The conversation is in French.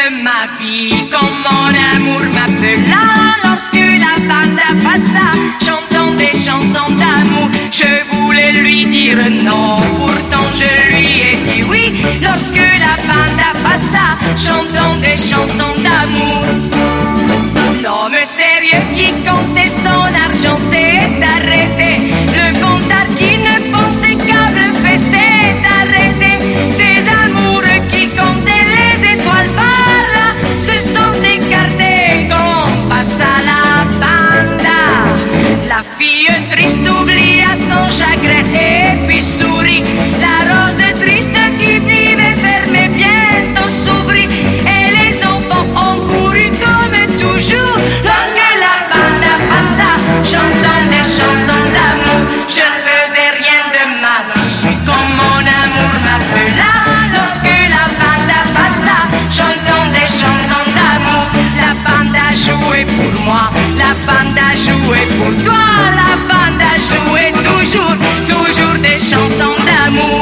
de ma vie. Quand mon amour m'appela, lorsque la banda passa, chantant des chansons d'amour, je voulais lui dire non. Pourtant je lui ai dit oui, lorsque la banda passa, chantant des chansons d'amour. L'homme sérieux qui comptait son argent s'est arrêté. Le comptable qui ne pensait qu'à bluffer s'est arrêté. Des amoureux qui comptaient les étoiles par là se sont écartés quand passa la banda. La fille triste oublia son chagrin et puis sourit. La rose triste qui vivait fermée bientôt s'ouvrit. Et les enfants ont couru comme toujours lorsque la banda passa, chantant des chansons d'amour. Je ne faisais rien de ma vie quand mon amour m'appela, lorsque la banda passa, chantant des chansons d'amour. La banda jouait pour moi, la banda jouait pour toi, la banda jouait toujours, toujours des chansons d'amour.